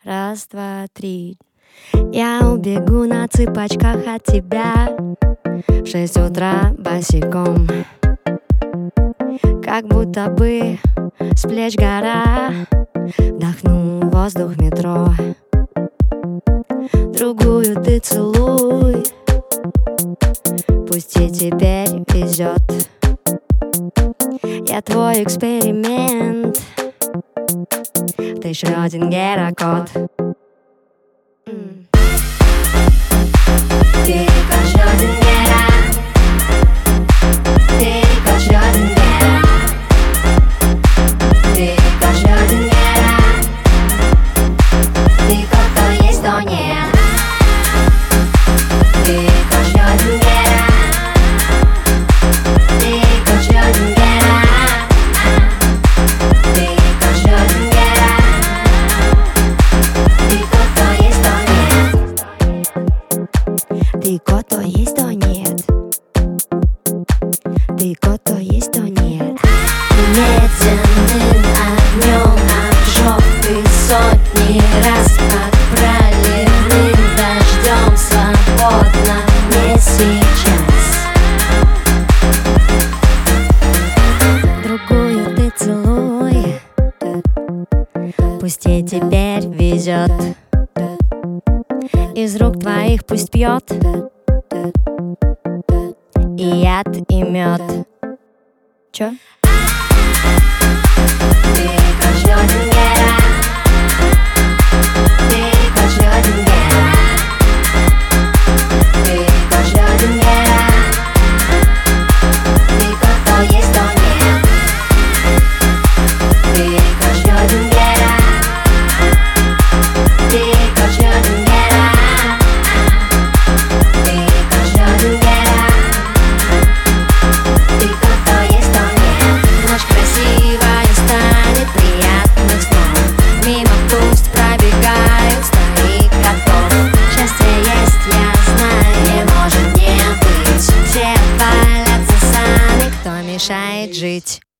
Раз, два, три. Я убегу на цыпочках от тебя в 6 утра босиком, как будто бы с плеч гора. Вдохну воздух метро. Другую ты целуй, пусть и теперь везет. Я твой эксперимент, ты Шрёдингера кот. Ты кот Шрёдингера, ты кот Шрёдингера, ты кот Шрёдингера, ты кот, то есть, то нет. Ты кот Шрёдингера, ты кот Шрёдингера, ты кот Шрёдингера, ты кот, то есть, то нет. Ты кот, то есть, то нет. Ты кот, то есть, то нет. Медленным огнем обжег ты сотни раз, под проливным дождем свободно не сейчас. Другую ты целуй, пусть ей теперь везет. Из рук твоих пусть пьет и яд, и мед. Чё? Ты кот Шрёдингера, ты кот Шрёдингера, ты кот Шрёдингера, ты кот, то есть, то нет. Ты кот Шрёдингера, ты кот Шрёдингера, ты кот Шрёдингера, ты кот, то есть, то нет. Ночь красивая станет приятных снов, мимо пусть пробегают стаи котов. Счастье есть, я знаю, не может не быть. Все валятся сами, кто мешает жить.